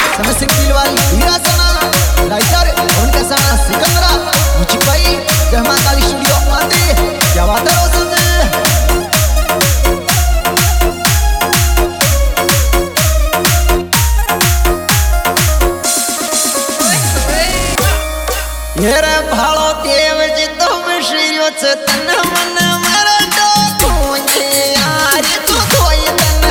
समस्या किलवाल हीरा सना राइटर उनका सना सिकंदरा मुझी भाई जमा काली स्टूडियो आते क्या बात है रोशन ये रे भालो देव जी तो विश्रियो से तन मन मरा दो तुझे यार तू कोई तन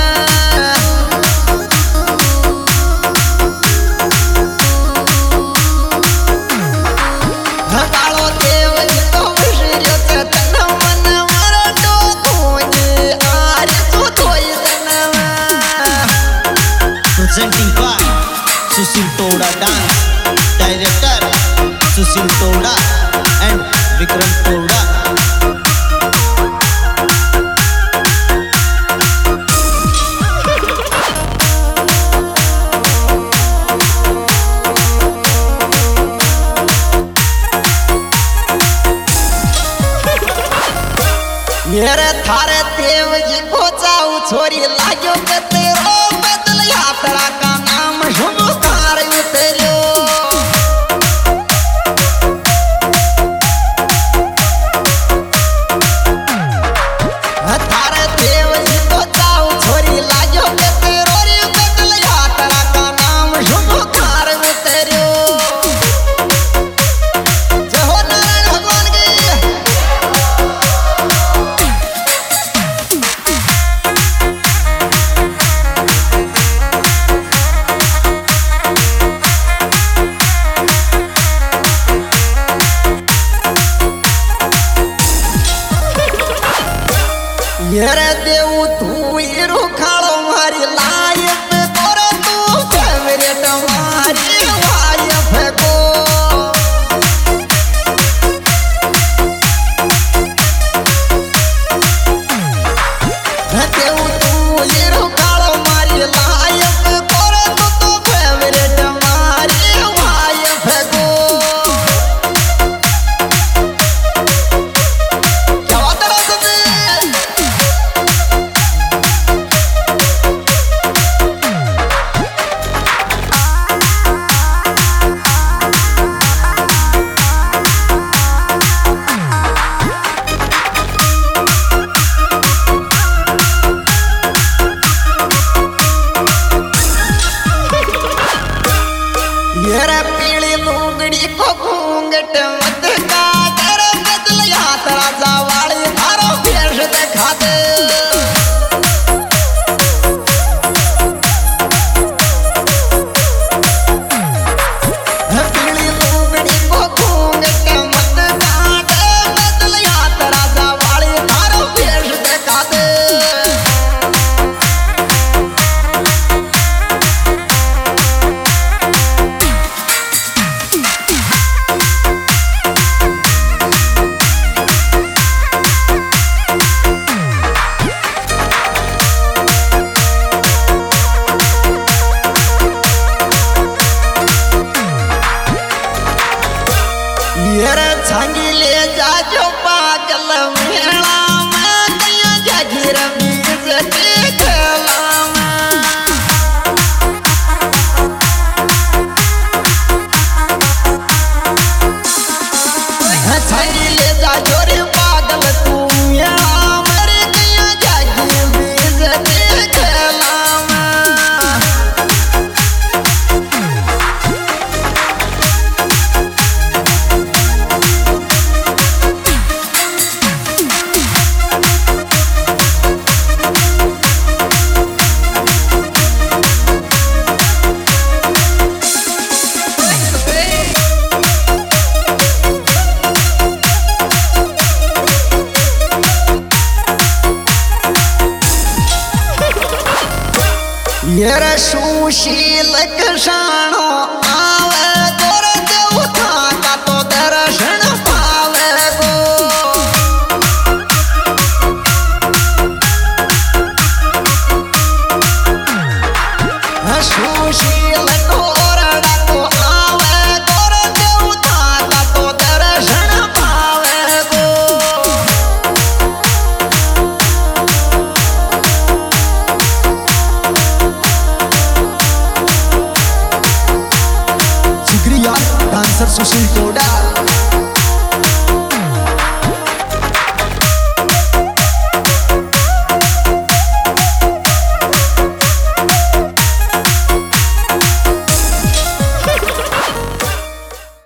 भालो देव जी तो विश्रियो से तन मन मरा दो तुझे यार तू कोई तन presenting by Susil Toda Dance Director Susil Toda and Vikram Toda. मेरे थारे देव जी को जाऊ छोरी लाग्यो के तेरो बदल यात्रा का नाम शुभ कार उतरियो थारे देव जी को जाऊ छोरी लाग्यो के तेरो रे बदल यात्रा का नाम शुभ कार उतरियो जय हो नारायण भगवान की येरे देव तू हीरो खाड़ो मारी लायक तोरे तू फेवरेट मारी वाइफ को देव तू हीरो खाड़ो मारी लायक तोरे तू फेवरेट मारी वाइफ को क्या बात है रोशन येरे पीली लुगड़ी को घूंघट मत का कर बदल यात्रा जावाड़ी थारो भेष दिखा दे पीली लुगड़ी को घूंघट मत का कर बदल यात्रा जावाड़ी थारो भेष दिखा दे येरे छांगी ले जाजो पागल मेला में कया जागीर बीज देखला में छांगी ले जाजो रे पागल तू मेला मेरे कया जागीर बीज देखला येरे सुशील कषाणो आवे गोर देवता का तो दर्शन पावे गो सुशील गोरड़ा को आवे गोर देवता का तो दर्शन पावे गो डांसर सुशील टोडा।